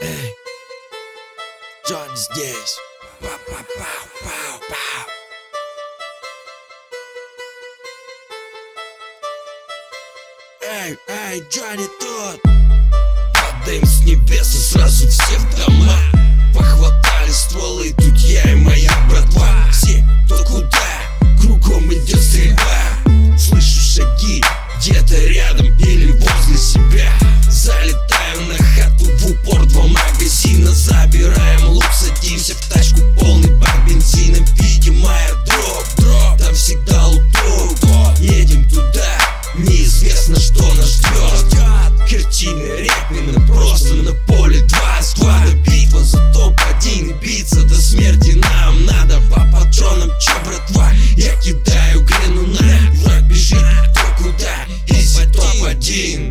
Эй, Джонни здесь. Пау-пау-пау-пау-пау. Эй, Джонни тут. Падаем с небес и сразу все в дома. Похватали стволы, тут я и моя братва. Все кто куда, кругом идет стрельба. Слышу шаги где-то рядом или возле себя. Залетаю на хату в упор, 2 магазина. Забираем лук, садимся в тачку, полный бак бензином. Видим аэродроп, там всегда луток. Едем туда, неизвестно, что нас ждет. Картины Репина, просто на поле 2 склада. Битва за топ-1, биться до смерти нам надо. По патронам, чё, братва? Я кидаю грену на враг бежит кто куда, если топ-1.